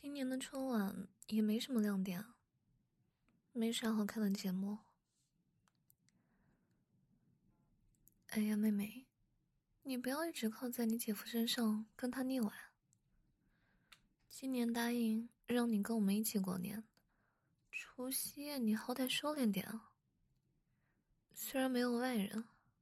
今年的春晚也没什么亮点啊，没啥好看的节目。哎呀，妹妹，你不要一直靠在你姐夫身上跟他腻歪。今年答应让你跟我们一起过年，除夕夜你好歹收敛点啊。虽然没有外人，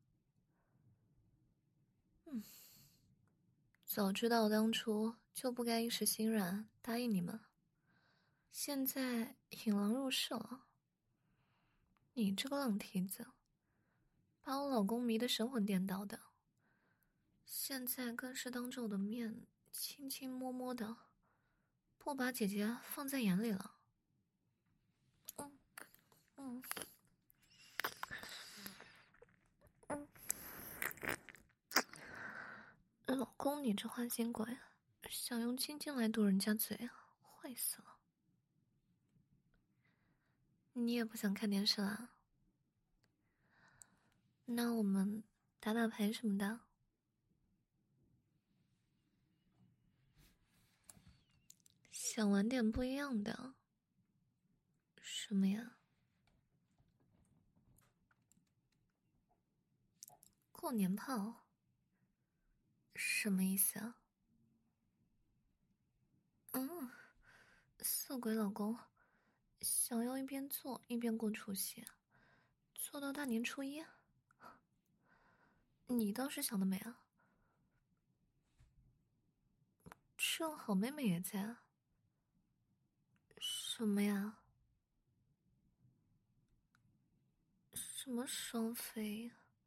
早知道当初就不该一时心软答应你们。现在引狼入室了，你这个浪蹄子，把我老公迷得神魂颠倒的，现在更是当着我的面亲亲摸摸的，不把姐姐放在眼里了。嗯。老公，你这坏心鬼，想用亲亲来堵人家嘴啊，坏死了。你也不想看电视啦？那我们打打牌什么的。想玩点不一样的。什么呀？过年炮？什么意思啊？色鬼老公，想要一边做一边过除夕，做到大年初一？你倒是想得美啊！正好妹妹也在啊。什么呀？什么双飞？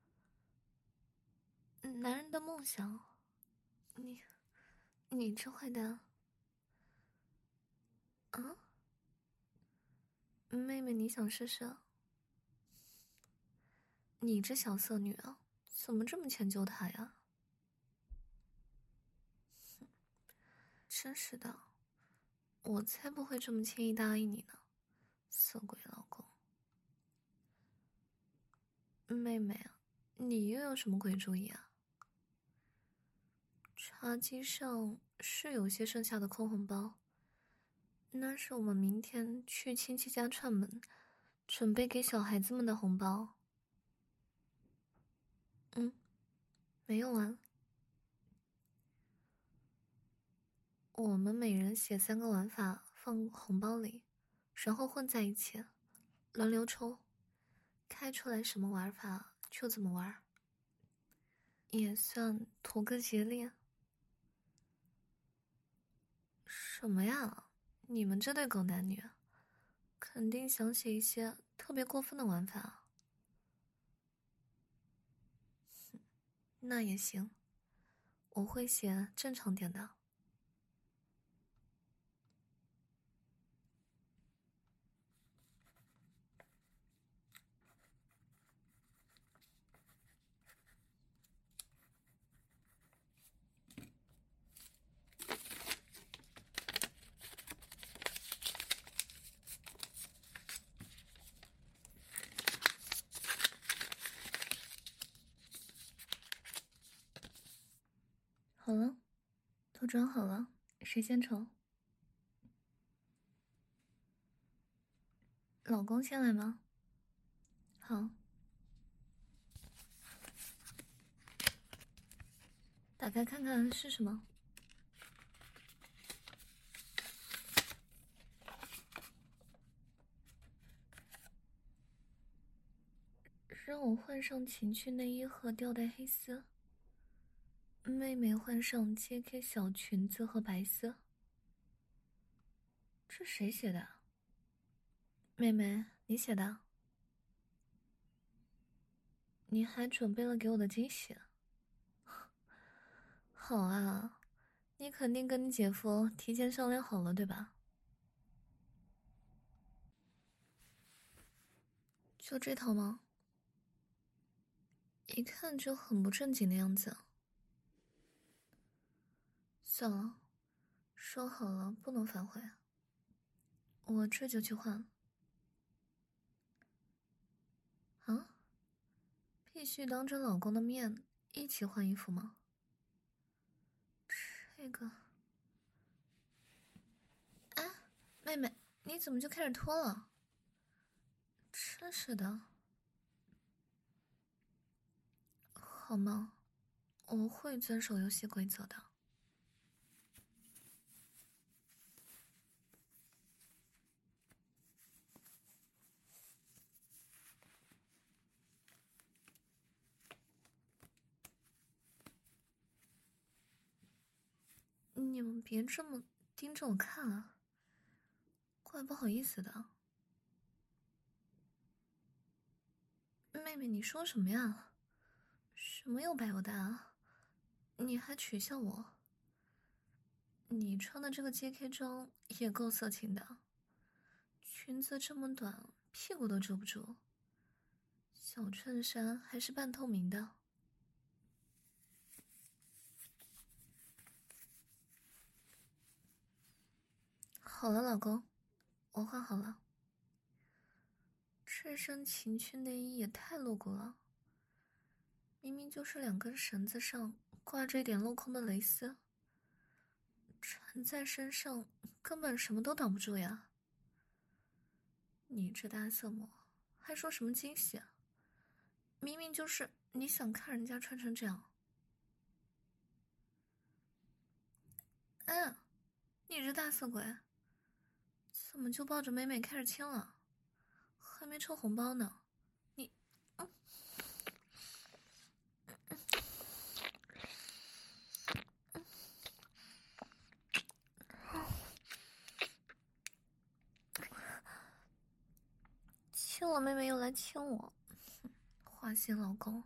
男人的梦想？你这坏蛋！啊？妹妹，你想试试？你这小色女啊，怎么这么迁就他呀？真是的，我才不会这么轻易答应你呢，色鬼老公。妹妹啊，你又有什么鬼主意啊？茶几上是有些剩下的空红包，那是我们明天去亲戚家串门，准备给小孩子们的红包。没用完。我们每人写3个玩法放红包里，然后混在一起，轮流抽，开出来什么玩法就怎么玩，也算图个吉利。什么呀？你们这对狗男女，肯定想写一些特别过分的玩法。那也行，我会写正常点的。好了，都装好了，谁先抽？老公先来吗？好，打开看看是什么。让我换上情趣内衣和吊带黑丝，妹妹换上 JK 小裙子和白丝。这谁写的？妹妹，你写的？你还准备了给我的惊喜？好啊，你肯定跟你姐夫提前商量好了，对吧？就这套吗？一看就很不正经的样子。算了，说好了不能反悔，我这就去换。啊？必须当着老公的面一起换衣服吗？这个…… 妹妹，你怎么就开始脱了？真是的。好吗？我会遵守游戏规则的。你们别这么盯着我看啊，怪不好意思的。妹妹，你说什么呀？什么有白有大啊？你还取笑我？你穿的这个 JK 装也够色情的，裙子这么短，屁股都遮不住，小衬衫还是半透明的。好了，老公，我换好了。这身情趣内衣也太露骨了，明明就是2根绳子上挂着一点镂空的蕾丝，缠在身上根本什么都挡不住呀。你这大色魔还说什么惊喜啊？明明就是你想看人家穿成这样。哎呀，你这大色鬼，怎么就抱着美美开始亲了？还没抽红包呢，你，亲我妹妹又来亲我，花心老公。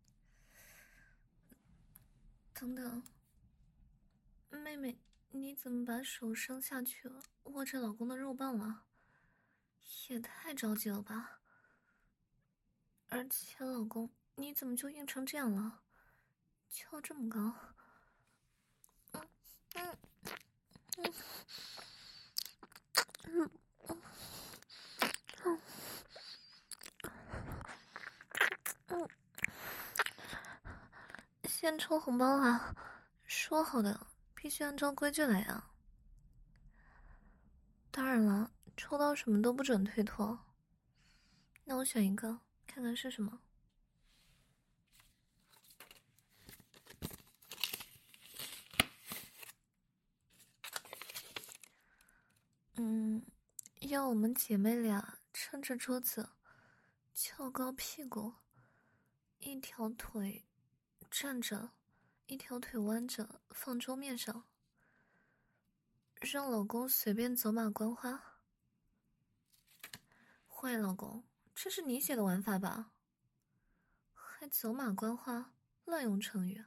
等等，妹妹，你怎么把手伸下去了，握着老公的肉棒了？也太着急了吧！而且老公，你怎么就硬成这样了？翘这么高？嗯嗯嗯嗯嗯嗯，先抽红包啊！说好的，必须按照规矩来啊！当然了，抽到什么都不准推脱。那我选一个，看看是什么。要我们姐妹俩撑着桌子，翘高屁股，一条腿站着，一条腿弯着放桌面上，让老公随便走马观花。坏老公，这是你写的玩法吧？还走马观花，乱用成语。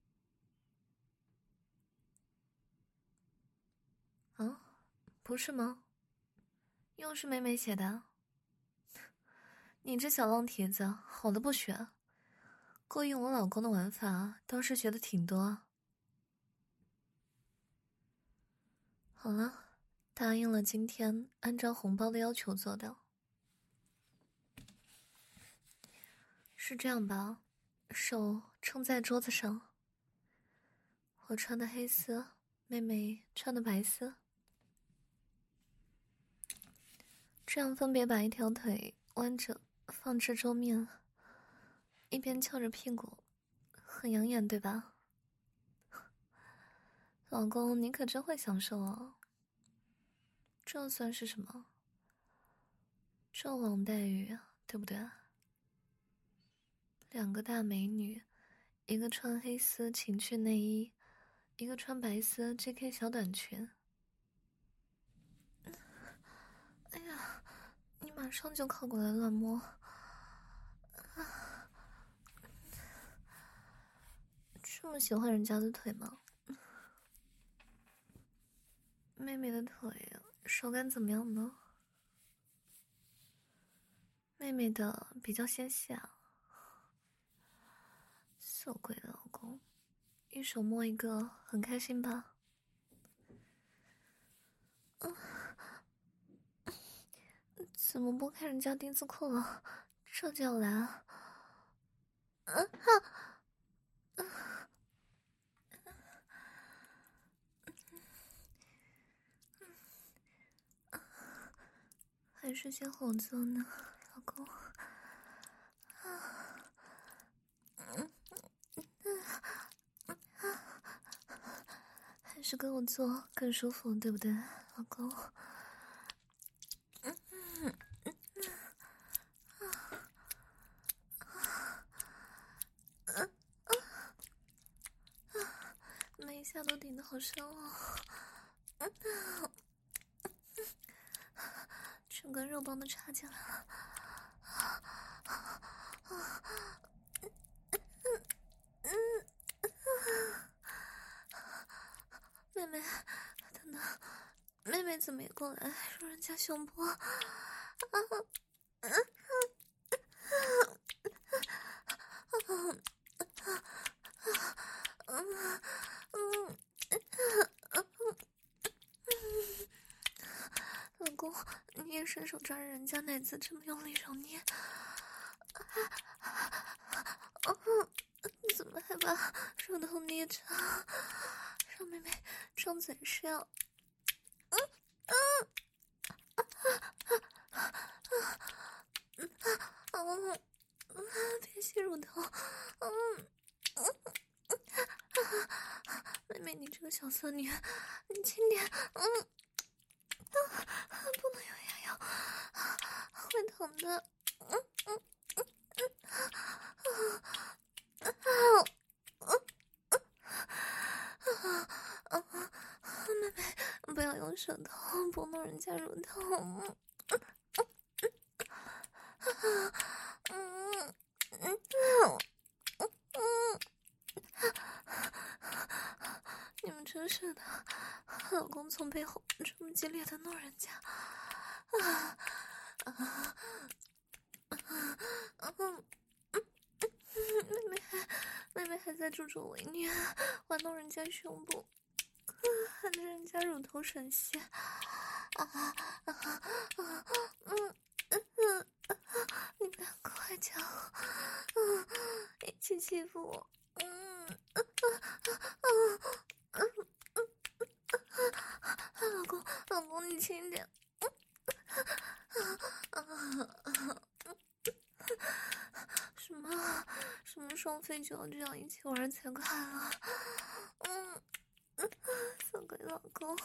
啊，不是吗？又是美美写的。你这小浪蹄子，好的不学，勾引我老公的玩法倒是学的挺多。好了，答应了今天按照红包的要求做的。是这样吧，手撑在桌子上，我穿的黑丝，妹妹穿的白丝，这样分别把一条腿弯着放置桌面，一边翘着屁股，很养眼对吧？老公，你可真会享受哦。这算是什么？纣王待遇啊，对不对？2个大美女，一个穿黑丝情趣内衣，一个穿白丝 JK 小短裙。哎呀，你马上就靠过来乱摸。这么喜欢人家的腿吗？妹妹的腿手感怎么样呢？妹妹的比较纤细啊。色鬼的老公，一手摸一个，很开心吧？怎么拨开人家丁字裤了？这就要来啊！ 还是先和我做呢，老公？还是跟我做更舒服，对不对，老公？每一下都顶得好深哦，整个肉棒都插进来了。妹妹，等等，妹妹怎么也过来揉人家胸部？老公，你也伸手抓着人家奶子，这么用力揉捏，你怎么还把手头捏着？让妹妹张嘴是要，别吸乳头，妹妹，你这个小色女，你轻点，不能有牙咬，会疼的，妹妹，不要用舌头拨弄人家乳头，你们真是的，老公从背后这么激烈的弄人家，妹妹还在助纣为虐，玩弄人家胸部，含着人家乳头吮吸，你赶快讲，一起欺负我，老公你轻点，什么双飞就要这样一起玩才快乐，小鬼老公，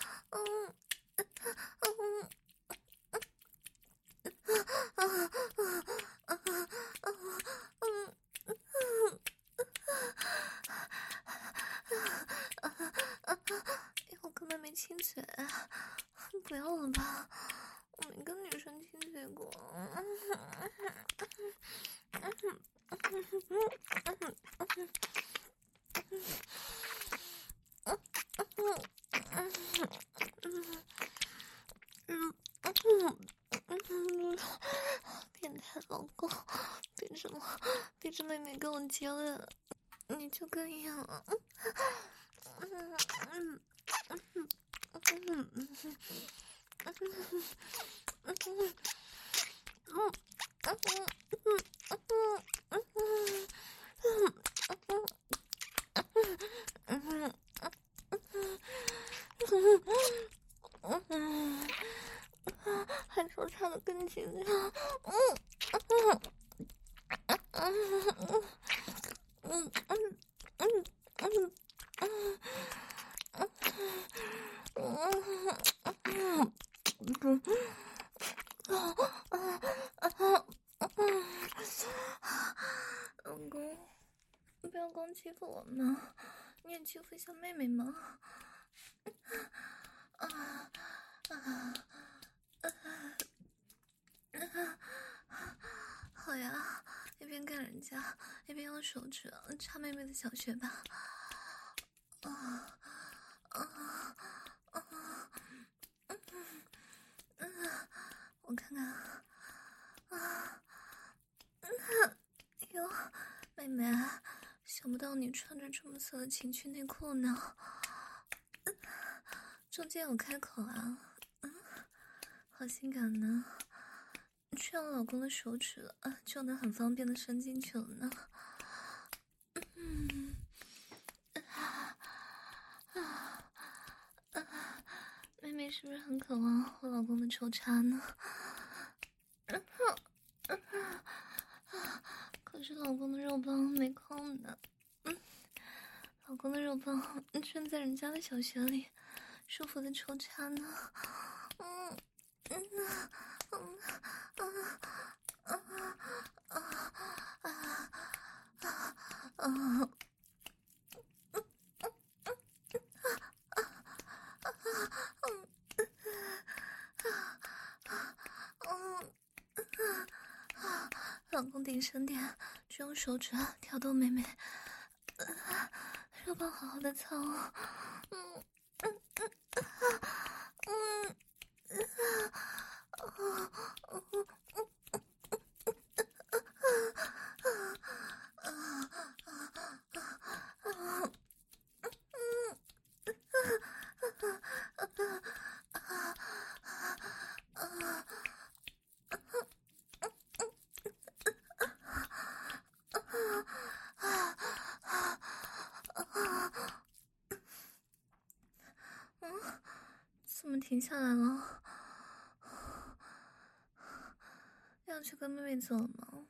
要跟妹妹亲嘴，不要了吧，我没跟女生亲嘴过。变态老公，逼着妹妹跟我接吻，你就跟硬了。还说插的更紧了，老公，你不要光欺负我嘛，你也欺负一下妹妹嘛。好呀，一边干人家，一边用手指插妹妹的小穴吧。我看看哟，妹妹，想不到你穿着这么色的情趣内裤呢，中间有开口啊，好性感呢。这样老公的手指就能很方便的伸进去了呢。妹妹是不是很渴望我老公的抽插呢？ 可是老公的肉棒没空呢。老公的肉棒正在人家的小穴里舒服的抽插呢。老公顶声点，只用手指挑逗妹妹，肉棒好好的操哦。怎么停下来了？要去跟妹妹走吗？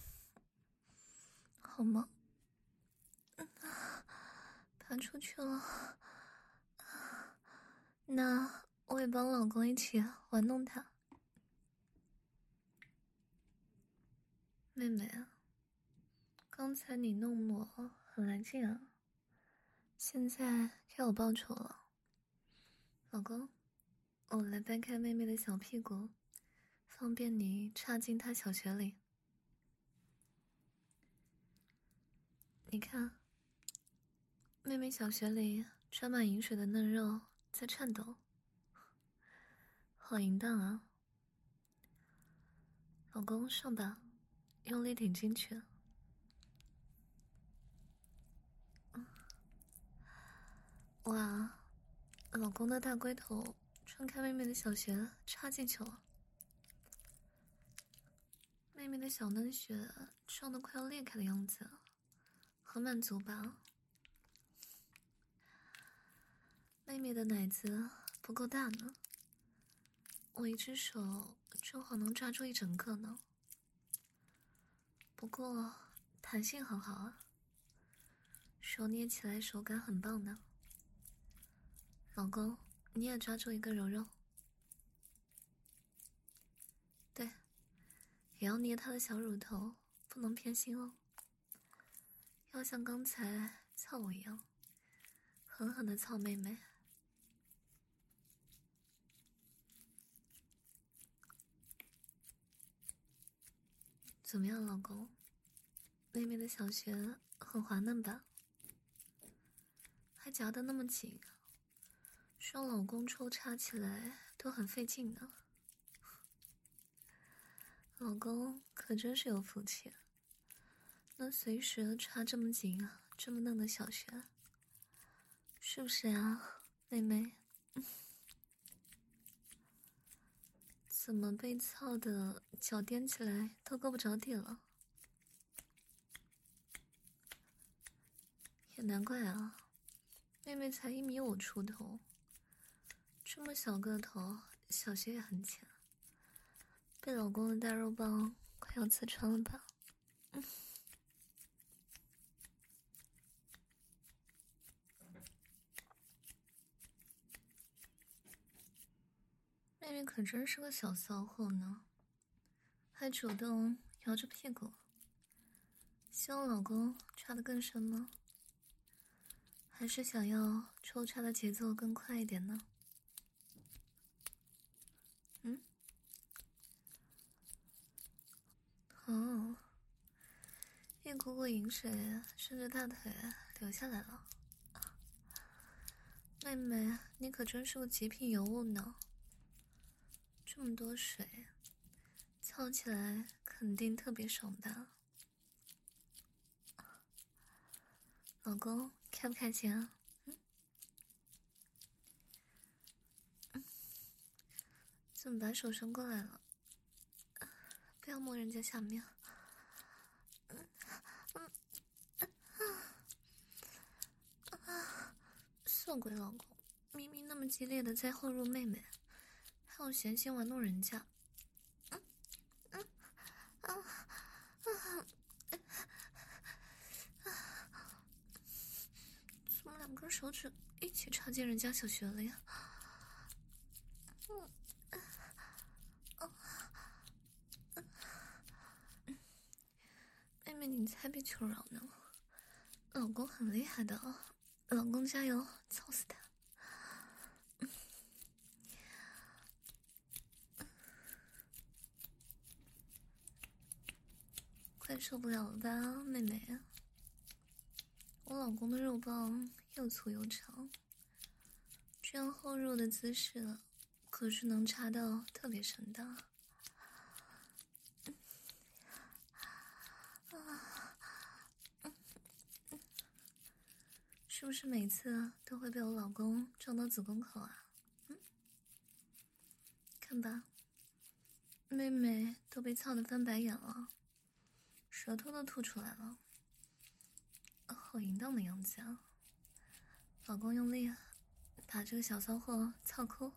好吗？爬出去了，那我也帮老公一起玩弄他。妹妹啊，刚才你弄我很来劲啊，现在该我报仇了。老公，我来掰开妹妹的小屁股，方便你插进她小穴里。你看，妹妹小穴里沾满饮水的嫩肉在颤抖，好淫荡啊！老公，上吧，用力顶进去。哇，老公的大龟头穿开妹妹的小穴插进去了，妹妹的小嫩穴胀得快要裂开的样子，很满足吧？妹妹的奶子不够大呢，我一只手正好能抓住一整个呢。不过弹性很好啊，手捏起来手感很棒呢。老公，你也抓住一个揉揉。对，也要捏她的小乳头，不能偏心哦。要像刚才操我一样，狠狠的操妹妹。怎么样，老公？妹妹的小穴很滑嫩吧？还夹得那么紧，让老公抽插起来都很费劲呢。老公可真是有福气，能随时插这么紧啊，这么嫩的小穴，是不是呀，妹妹？怎么被操的脚踮起来都够不着地了？也难怪啊，妹妹才1.5米出头，这么小个头，小穴也很浅，被老公的大肉棒快要刺穿了吧？妹妹可真是个小骚货呢，还主动摇着屁股。希望老公插得更深吗？还是想要抽插的节奏更快一点呢？哦，一股股饮水顺着大腿流下来了。妹妹，你可真是个极品尤物呢。这么多水，操起来肯定特别爽吧？老公，开不开心啊？怎么把手伸过来了？不要摸人家下面。色鬼老公，明明那么激烈的在后入妹妹，还有闲心玩弄人家。 的手指一起插进人家小穴里。妹妹，你才别求饶呢，老公很厉害的，老公加油，操死他！快受不了了吧，妹妹？我老公的肉棒又粗又长，这样后入的姿势可是能插到特别深的。是不是每次都会被我老公撞到子宫口啊？看吧，妹妹都被操得翻白眼了，舌头都吐出来了，好淫荡的样子啊！老公用力把这个小骚货操哭。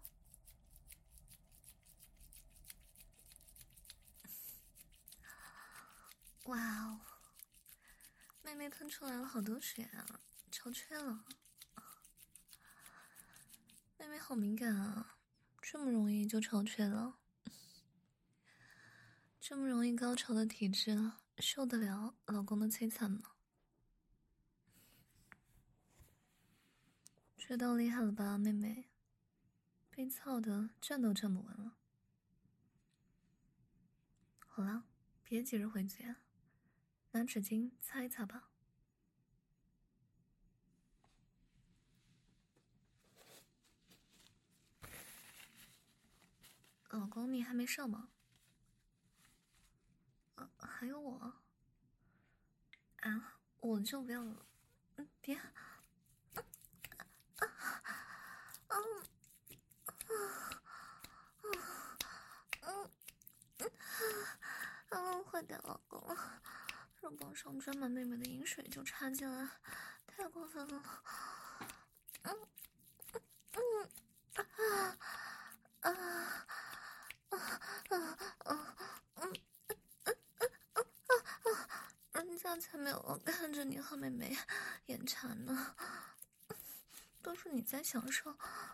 哇哦，妹妹喷出来了好多水啊，超吹了！妹妹好敏感啊，这么容易就超吹了，这么容易高潮的体质，受得了老公的摧残吗？吹到厉害了吧，妹妹？被操的站都站不稳了。好了，别急着回嘴啊，拿纸巾擦一擦吧。老公，你还没上吗？还有我啊，我就不要了。别，快点，老公，肉棒上沾满妹妹的饮水就插进来，太过分了。人家才没有看着你和妹妹眼馋呢，都是你在享受。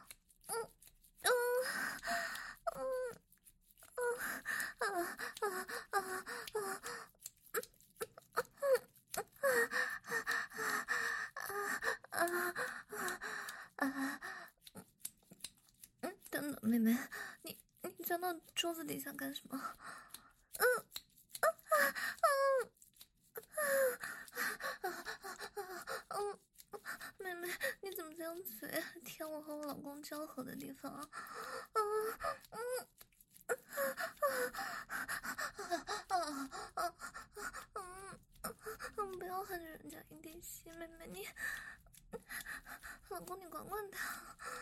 等等，妹妹，你钻到桌子底下干什么？妹妹，你怎么这样嘴舔我和我老公交合的地方？不要含着人家一滴血，妹妹你，老公你管管他。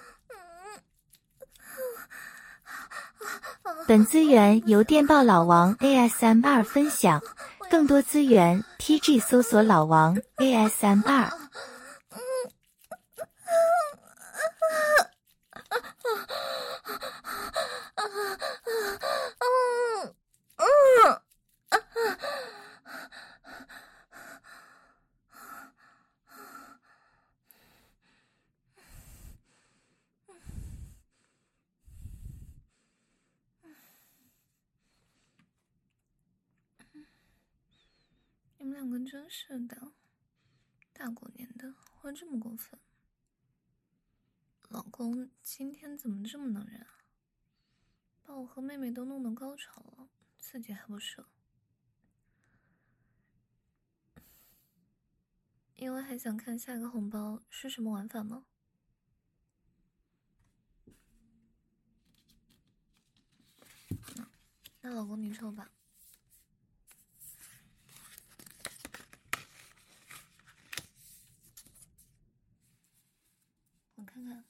本资源由电报老王 ASMR 分享，更多资源 TG 搜索老王 ASMR。 你们两个真是的，大过年的还这么过分。老公今天怎么这么能忍啊？把我和妹妹都弄得高潮了，自己还不射。因为还想看下个红包是什么玩法吗？那老公你抽吧。我看看。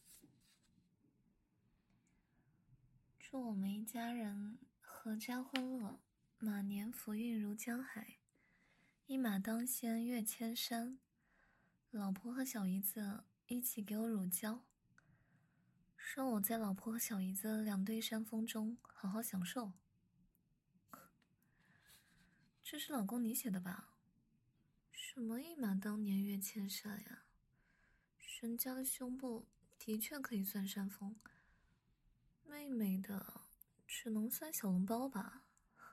祝我们一家人阖家欢乐，马年福运如江海，一马当先越千山。老婆和小姨子一起给我乳胶，让我在老婆和小姨子两对山峰中好好享受。这是老公你写的吧？什么一马当年越千山呀？ 人家的胸部的确可以算山峰，妹妹的只能算小笼包吧。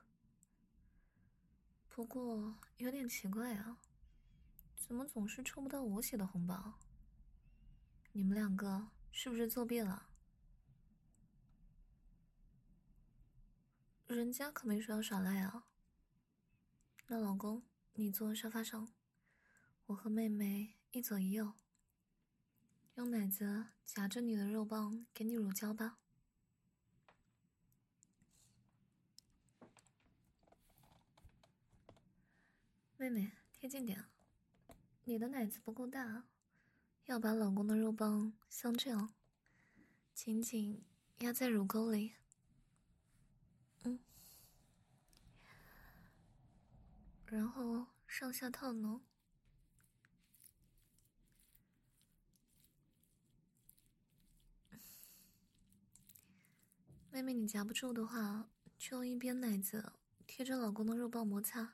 不过有点奇怪啊，怎么总是抽不到我写的红包？你们两个是不是作弊了？人家可没说要耍赖啊。那老公，你坐沙发上，我和妹妹一左一右，用奶子夹着你的肉棒给你乳胶吧。妹妹，贴近点，你的奶子不够大，要把老公的肉棒像这样紧紧压在乳沟里。然后上下套弄。妹妹，你夹不住的话，就用一边奶子贴着老公的肉棒摩擦。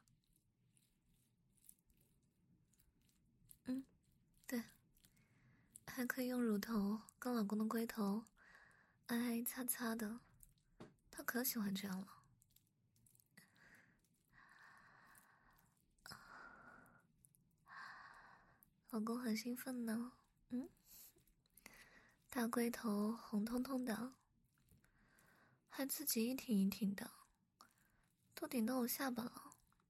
对，还可以用乳头跟老公的龟头挨挨擦擦的，他可喜欢这样了。老公很兴奋呢，大龟头红彤彤的，还自己一挺一挺的，都顶到我下巴了。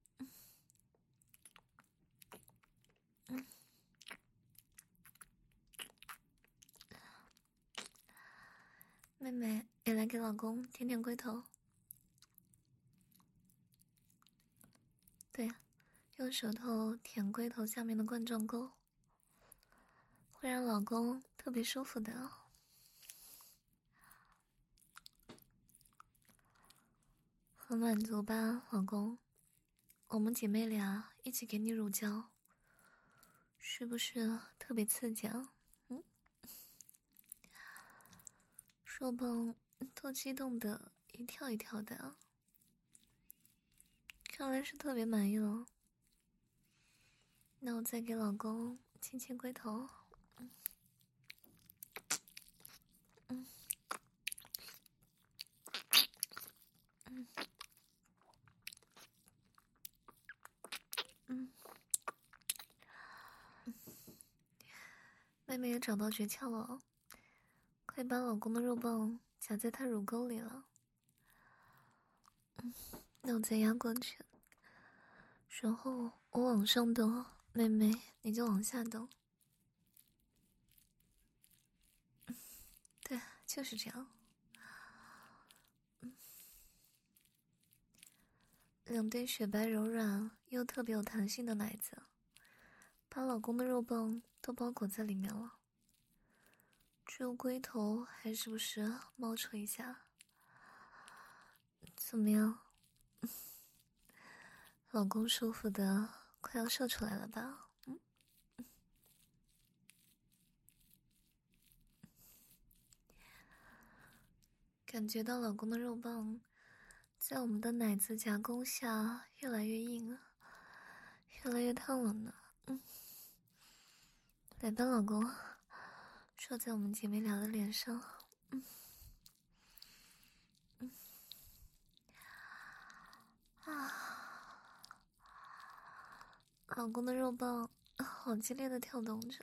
妹妹也来给老公舔舔龟头。对，用舌头舔龟头下面的冠状沟，会让老公特别舒服的。很满足吧，老公？我们姐妹俩一起给你乳胶，是不是特别刺激啊？肉棒都激动的一跳一跳的，看来是特别满意了。那我再给老公亲亲龟头。妹妹也找到诀窍了，可以把老公的肉棒夹在他乳沟里了。那我再压过去，然后我往上蹬，妹妹你就往下蹬。对，就是这样。两对雪白柔软又特别有弹性的奶子，把老公的肉棒都包裹在里面了。只有龟头还时不时冒出一下。怎么样？老公舒服的快要射出来了吧？感觉到老公的肉棒在我们的奶子夹攻下越来越硬了，越来越烫了呢。来吧，老公，射在我们姐妹俩的脸上。老公的肉棒好激烈的跳动着。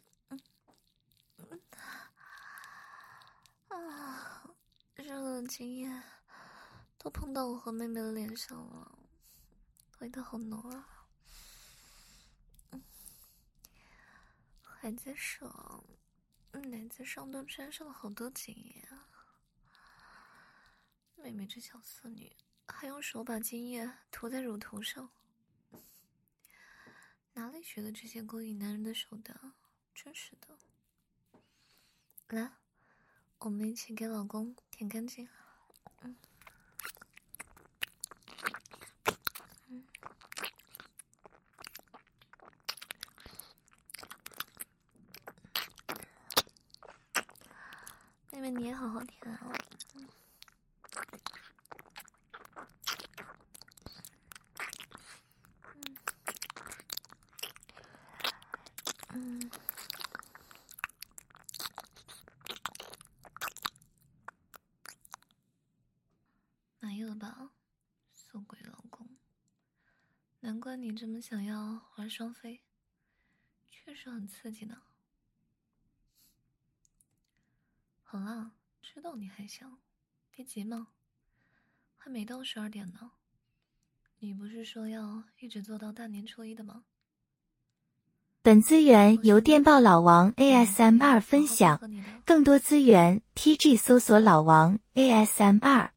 热的精液都碰到我和妹妹的脸上了，味道好浓啊。还在爽，奶子上都沾上了好多精液啊。妹妹这小色女还用手把精液涂在乳头上，哪里学的这些勾引男人的手段？真是的。来，我们一起给老公舔干净。妹妹你也好好舔啊。 怪你这么想要玩双飞，确实很刺激呢。好啦，知道你还想，别急嘛，还没到12点呢。你不是说要一直做到大年初一的吗？ 本资源由电报老王 ASMR 分享，更多资源 TG 搜索老王 ASMR。